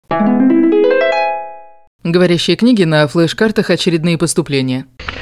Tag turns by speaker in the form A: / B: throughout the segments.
A: Говорящие книги на флеш-картах «Очередные поступления».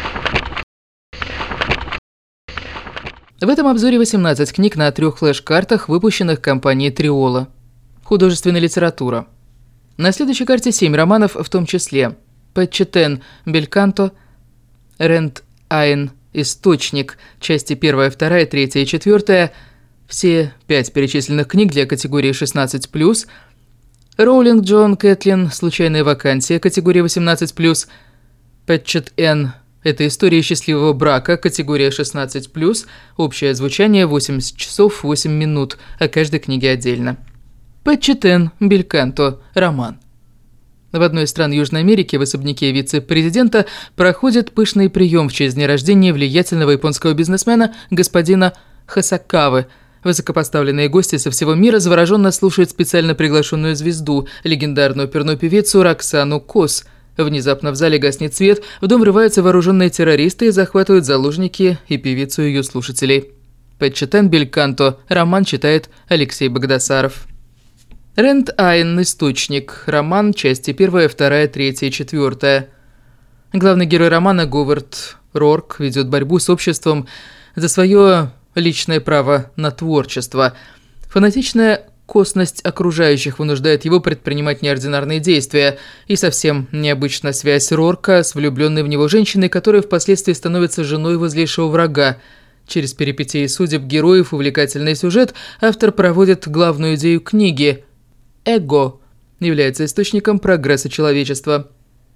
A: В этом обзоре 18 книг на 3 флеш-картах, выпущенных компанией Триола. Художественная литература. На следующей карте 7 романов, в том числе Пэтчетен Бельканто, Рент Айн Источник, части 1, 2, 3 и 4, все 5 перечисленных книг для категории 16+, Роулинг Джон Кэтлин «Случайная вакансия», категория 18+, Пэтчет-Н «Это история счастливого брака», категория 16+, общее звучание 80 часов 8 минут, о каждой книге отдельно. Пэтчет-Н Бельканто роман. В одной из стран Южной Америки в особняке вице-президента проходит пышный прием в честь дня рождения влиятельного японского бизнесмена господина Хасакавы. Высокопоставленные гости со всего мира завороженно слушают специально приглашенную звезду, легендарную оперную певицу Роксану Кос. Внезапно в зале гаснет свет, в дом врываются вооруженные террористы и захватывают заложники и певицу и ее слушателей. Пэтчетен Бельканто роман читает Алексей Багдасаров. Рент Айн Источник роман, части 1, 2, 3 и 4. Главный герой романа Говард Рорк ведет борьбу с обществом за свое личное право на творчество. Фанатичная косность окружающих вынуждает его предпринимать неординарные действия, и совсем необычна связь Рорка с влюбленной в него женщиной, которая впоследствии становится женой его злейшего врага. Через перипетии судеб героев увлекательный сюжет автор проводит главную идею книги. Эго является источником прогресса человечества.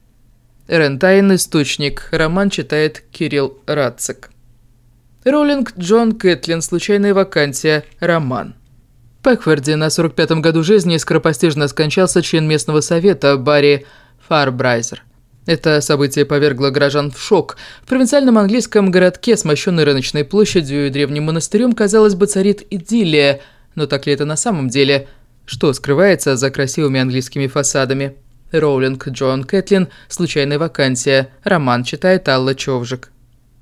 A: Рент Айн Источник роман читает Кирилл Рацик. Роулинг Джон Кэтлин «Случайная вакансия» роман. В Пэкфорде на 45-м году жизни скоропостижно скончался член местного совета Барри Фарбрайзер. Это событие повергло горожан в шок. В провинциальном английском городке с мощенной рыночной площадью и древним монастырем, казалось бы, царит идиллия. Но так ли это на самом деле? Что скрывается за красивыми английскими фасадами? Роулинг Джон Кэтлин «Случайная вакансия» роман читает Алла Човжик.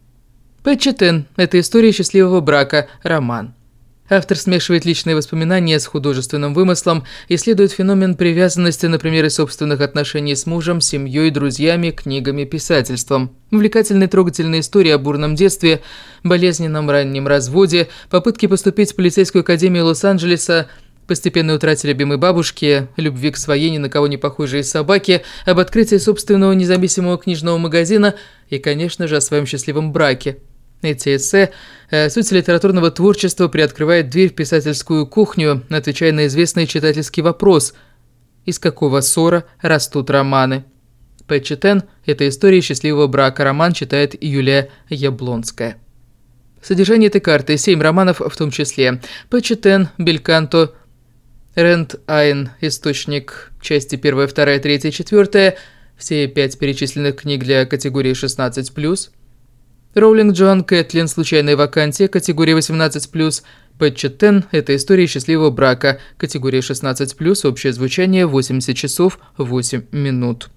A: Пэтчетен – это история счастливого брака, роман. Автор смешивает личные воспоминания с художественным вымыслом, исследует феномен привязанности на примере собственных отношений с мужем, семьей, друзьями, книгами, писательством. Увлекательная трогательная история о бурном детстве, болезненном раннем разводе, попытке поступить в полицейскую академию Лос-Анджелеса, постепенной утрате любимой бабушки, любви к своей ни на кого не похожей собаке, об открытии собственного независимого книжного магазина и, конечно же, о своем счастливом браке. Эти эссе, суть литературного творчества, приоткрывает дверь в писательскую кухню, отвечая на известный читательский вопрос: из какого ссора растут романы? Пэтчетен – это история счастливого брака, роман читает Юлия Яблонская. Содержание этой карты – 7 романов, в том числе Пэтчетен Бельканто, Рент Айн Источник, части 1, 2, 3 и 4, все 5 перечисленных книг для категории 16+, Роулинг Джон Кэтлин «Случайная вакансия», категория 18+, Пэтчетен – это история счастливого брака, категория 16+, общее звучание 80 часов 8 минут.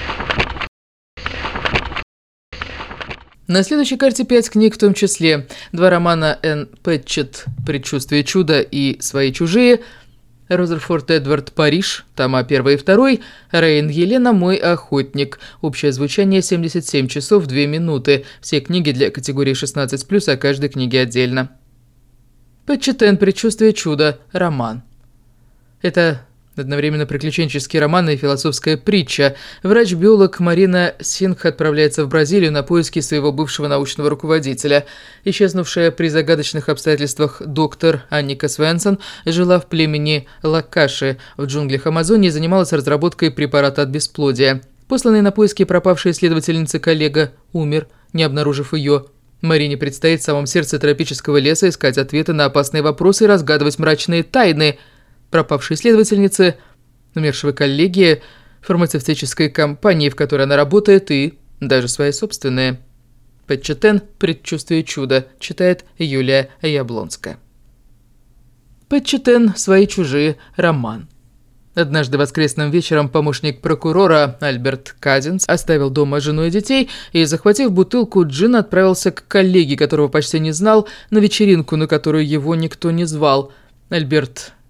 A: На следующей карте 5 книг, в том числе 2 романа Энн Пэтчет «Предчувствие чуда» и «Свои чужие», Розерфорд Эдвард «Париж», тома 1 и 2, Рейн Елена «Мой охотник», общее звучание 77 часов 2 минуты, все книги для категории 16+, о каждой книге отдельно. Пэтчетен «Предчувствие чуда», роман. Это одновременно приключенческий роман и философская притча. Врач-биолог Марина Сингх отправляется в Бразилию на поиски своего бывшего научного руководителя. Исчезнувшая при загадочных обстоятельствах доктор Анника Свенсон жила в племени Лакаши в джунглях Амазонии и занималась разработкой препарата от бесплодия. Посланный на поиски пропавшей исследовательницы коллега умер, не обнаружив ее. Марине предстоит в самом сердце тропического леса искать ответы на опасные вопросы и разгадывать мрачные тайны пропавшей исследовательницы, умершего коллеги, фармацевтической компании, в которой она работает, и даже свои собственные. Пэтчетен «Предчувствие чуда» читает Юлия Яблонская. Пэтчетен «Свои чужие» роман. Однажды воскресным вечером помощник прокурора Альберт Казинс оставил дома жену и детей и, захватив бутылку джина, отправился к коллеге, которого почти не знал, на вечеринку, на которую его никто не звал. Альберт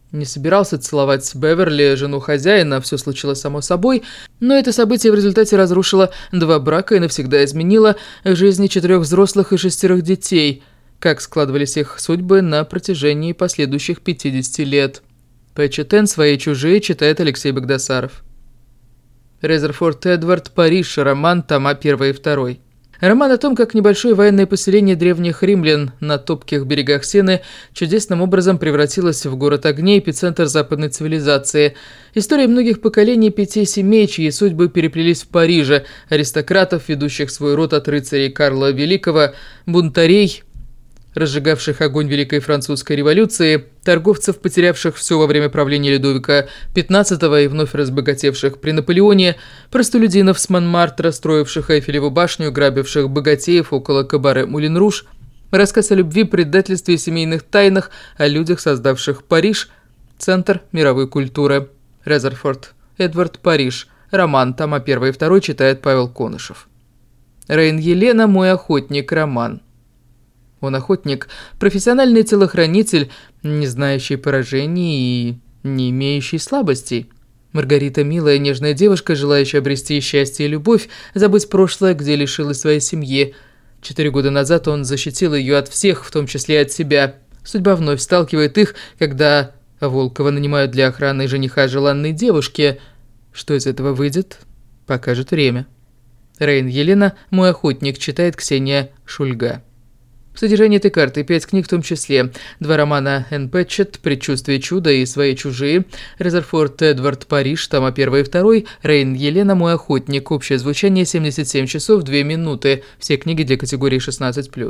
A: Не собирался целовать Беверли, жену хозяина, все случилось само собой, но это событие в результате разрушило 2 брака и навсегда изменило жизни 4 взрослых и 6 детей, как складывались их судьбы на протяжении последующих 50 лет. П.Ч.Т. «Свои чужие» читает Алексей Багдасаров. Резерфорд Эдвард, Париж, роман, тома 1 и 2. Роман о том, как небольшое военное поселение древних римлян на топких берегах Сены чудесным образом превратилось в город огней, эпицентр западной цивилизации. История многих поколений 5 семей, чьи судьбы переплелись в Париже, аристократов, ведущих свой род от рыцарей Карла Великого, бунтарей, разжигавших огонь Великой Французской революции, торговцев, потерявших все во время правления Людовика XV и вновь разбогатевших при Наполеоне, простолюдинов с Монмартра, строивших Эйфелеву башню, грабивших богатеев около кабаре Мулен-Руж, рассказ о любви, предательстве и семейных тайнах, о людях, создавших Париж, центр мировой культуры. Резерфорд Эдвард, Париж. Роман, тома 1 и 2, читает Павел Конышев. Рейн Елена, мой охотник, роман. Он охотник, профессиональный телохранитель, не знающий поражений и не имеющий слабостей. Маргарита – милая, нежная девушка, желающая обрести счастье и любовь, забыть прошлое, где лишилась своей семьи. 4 года назад он защитил ее от всех, в том числе и от себя. Судьба вновь сталкивает их, когда Волкова нанимают для охраны жениха желанной девушки. Что из этого выйдет, покажет время. Рейн Елена, мой охотник, читает Ксения Шульга. Содержание этой карты: 5 книг, в том числе 2 романа Энн Пэтчетт «Предчувствие чуда» и «Свои чужие», Резерфорд Эдвард, Париж, тома 1 и 2, Рейн Елена, мой охотник, общее звучание 77 часов 2 минуты, все книги для категории 16+.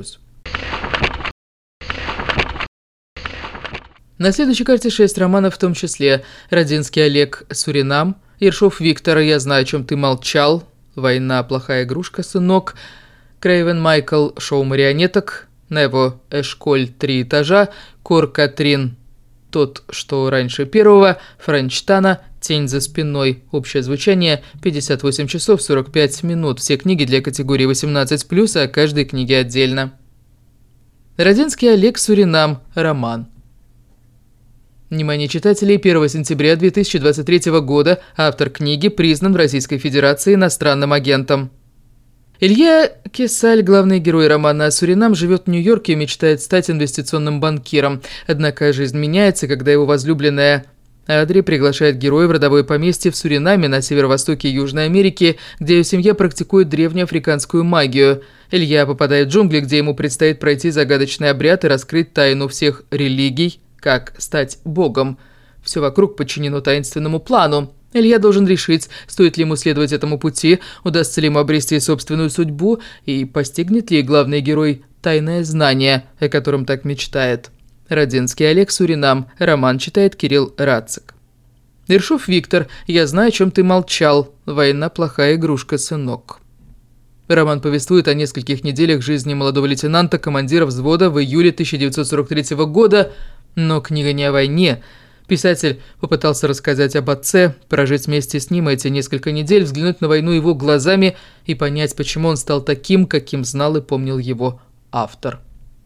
A: На следующей карте 6 романов, в том числе Родинский Олег, Суринам, Ершов Виктор, «Я знаю, о чем ты молчал», «Война, плохая игрушка, сынок», Крейвен Майкл, «Шоу марионеток», Нево Эшколь, 3 этажа, Кор Катрин, тот, что раньше первого, Франчтана, Тень за спиной, общее звучание 58 часов 45 минут, все книги для категории 18+, а каждой книге отдельно. Родинский Олег, Суринам, роман. Внимание читателей, 1 сентября 2023 года автор книги признан в Российской Федерации иностранным агентом. Илья Кесаль, главный герой романа «Суринам», живет в Нью-Йорке и мечтает стать инвестиционным банкиром. Однако жизнь меняется, когда его возлюбленная Адри приглашает героя в родовое поместье в Суринаме на северо-востоке Южной Америки, где ее семья практикует древнюю африканскую магию. Илья попадает в джунгли, где ему предстоит пройти загадочный обряд и раскрыть тайну всех религий, как стать богом. Все вокруг подчинено таинственному плану. Илья должен решить, стоит ли ему следовать этому пути, удастся ли ему обрести собственную судьбу и постигнет ли главный герой тайное знание, о котором так мечтает. Родинский Олег, Суринам, роман читает Кирилл Рацик. Ершов Виктор, «Я знаю, о чем ты молчал», «Война, плохая игрушка, сынок». Роман повествует о нескольких неделях жизни молодого лейтенанта, командира взвода в июле 1943 года, но книга не о войне. Писатель попытался рассказать об отце, прожить вместе с ним эти несколько недель, взглянуть на войну его глазами и понять, почему он стал таким, каким знал и помнил его автор.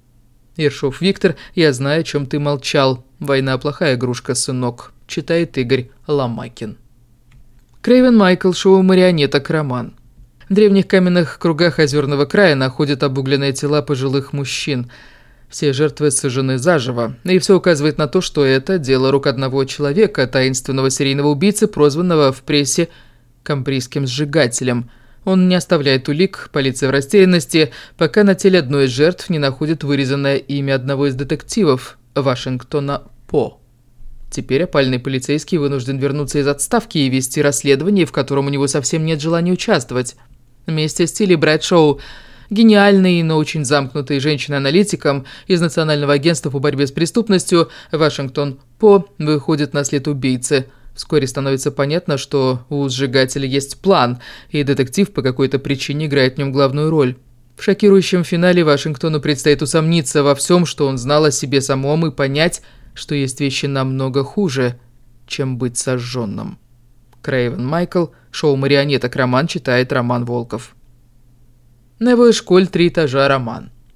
A: Ершов Виктор, «Я знаю, о чем ты молчал», «Война, плохая игрушка, сынок», читает Игорь Ломакин. Крейвен Майкл, «Шоу марионеток», роман. В древних каменных кругах Озерного края находят обугленные тела пожилых мужчин. Все жертвы сожжены заживо, и все указывает на то, что это дело рук одного человека, таинственного серийного убийцы, прозванного в прессе «Камбрийским сжигателем». Он не оставляет улик, полиция в растерянности, пока на теле одной из жертв не находит вырезанное имя одного из детективов – Вашингтона По. Теперь опальный полицейский вынужден вернуться из отставки и вести расследование, в котором у него совсем нет желания участвовать. Вместе с Тилли Брэдшоу, гениальной, но очень замкнутой женщиной-аналитиком из Национального агентства по борьбе с преступностью, Вашингтон По выходит на след убийцы. Вскоре становится понятно, что у сжигателя есть план, и детектив по какой-то причине играет в нем главную роль. В шокирующем финале Вашингтону предстоит усомниться во всем, что он знал о себе самом, и понять, что есть вещи намного хуже, чем быть сожженным. Крейвен Майкл, «Шоу марионеток», роман читает Роман Волков. Нево Эшколь, 3 этажа, роман.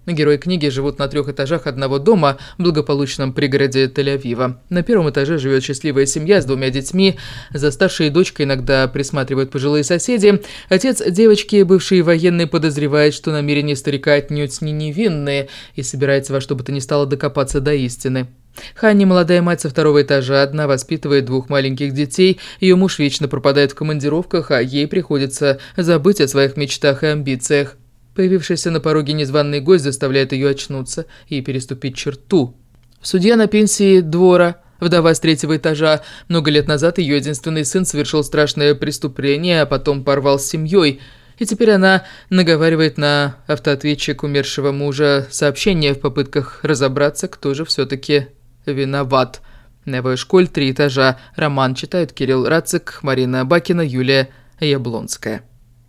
A: Герои книги живут на 3 этажах одного дома в благополучном пригороде Тель-Авива. На 1-м этаже живет счастливая семья с 2 детьми. За старшей дочкой иногда присматривают пожилые соседи. Отец девочки, бывший военный, подозревает, что намерения старика отнюдь не невинные и собирается во что бы то ни стало докопаться до истины. Ханни, молодая мать со 2-го этажа, одна воспитывает 2 маленьких детей. Ее муж вечно пропадает в командировках, а ей приходится забыть о своих мечтах и амбициях. Появившийся на пороге незваный гость заставляет ее очнуться и переступить черту. Судья на пенсии Двора, вдова с 3-го этажа. Много лет назад ее единственный сын совершил страшное преступление, а потом порвал с семьей. И теперь она наговаривает на автоответчик умершего мужа сообщения в попытках разобраться, кто же все-таки виноват. Невая Школь, 3 этажа. Роман читают Кирилл Рацик, Марина Бакина, Юлия Яблонская.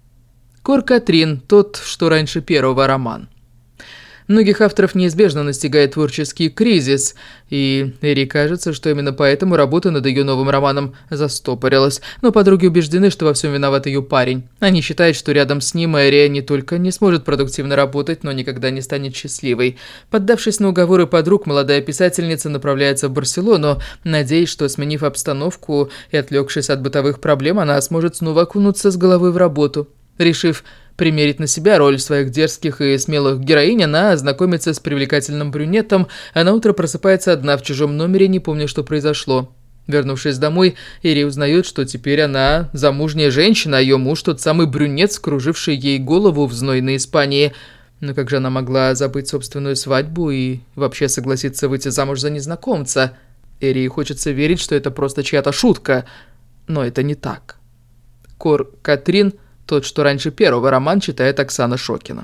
A: Кор Катрин, тот, что раньше первого, роман. Многих авторов неизбежно настигает творческий кризис, и Эри кажется, что именно поэтому работа над ее новым романом застопорилась. Но подруги убеждены, что во всем виноват ее парень. Они считают, что рядом с ним Эри не только не сможет продуктивно работать, но никогда не станет счастливой. Поддавшись на уговоры подруг, молодая писательница направляется в Барселону, надеясь, что, сменив обстановку и отвлекшись от бытовых проблем, она сможет снова окунуться с головой в работу. Решив примерить на себя роль своих дерзких и смелых героинь, она знакомится с привлекательным брюнетом, а на утро просыпается одна в чужом номере, не помня, что произошло. Вернувшись домой, Эри узнает, что теперь она замужняя женщина, а ее муж тот самый брюнет, скруживший ей голову в знойной Испании. Но как же она могла забыть собственную свадьбу и вообще согласиться выйти замуж за незнакомца? Эри хочется верить, что это просто чья-то шутка, но это не так. Кор Катрин, тот, что раньше первого, роман читает Оксана Шокина.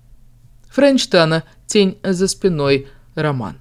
A: Френч Тана, «Тень за спиной», роман.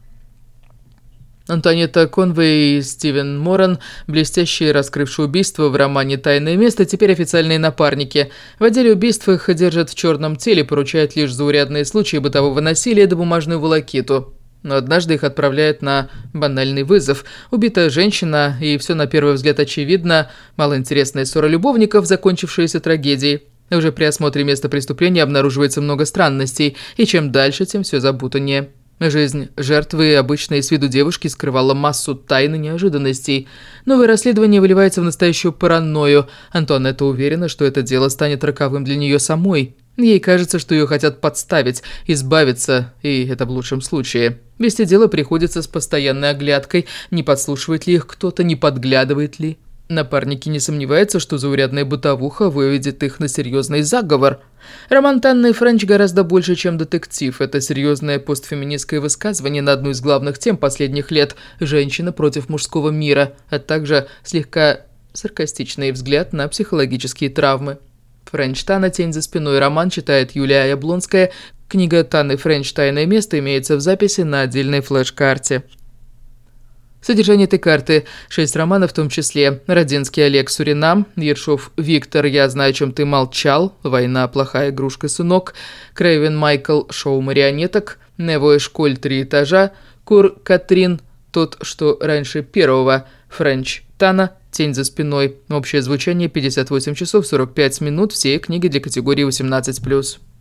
A: Антуанетта Конвей и Стивен Моран, блестящие раскрывшие убийство в романе «Тайное место», теперь официальные напарники. В отделе убийств их держат в черном теле, поручают лишь заурядные случаи бытового насилия да бумажную волокиту. Но однажды их отправляют на банальный вызов. Убитая женщина, и все на первый взгляд очевидно, малоинтересная ссора любовников, закончившаяся трагедией. Уже при осмотре места преступления обнаруживается много странностей, и чем дальше, тем все запутаннее. Жизнь жертвы, обычной с виду девушки, скрывала массу тайн и неожиданностей. Новое расследование выливается в настоящую паранойю. Антуанетта уверена, что это дело станет роковым для нее самой. Ей кажется, что ее хотят подставить, избавиться, и это в лучшем случае. Вести дело приходится с постоянной оглядкой, не подслушивает ли их кто-то, не подглядывает ли. Напарники не сомневаются, что заурядная бытовуха выведет их на серьезный заговор. Роман Танны Френч гораздо больше, чем детектив. Это серьезное постфеминистское высказывание на одну из главных тем последних лет – «Женщина против мужского мира», а также слегка саркастичный взгляд на психологические травмы. Френч Тана, «Тень за спиной», роман читает Юлия Яблонская. Книга Танны Френч «Тайное место» имеется в записи на отдельной флеш-карте. Содержание этой карты. 6 романов, в том числе Родинский Олег, Суринам, Ершов Виктор, «Я знаю, о чем ты молчал», «Война, плохая игрушка, сынок», Крейвен Майкл, «Шоу марионеток», Невая Школь, 3 этажа, Кор Катрин, тот, что раньше первого, Френч Тана, «Тень за спиной». Общее звучание 58 часов 45 минут. Все книги для категории 18+.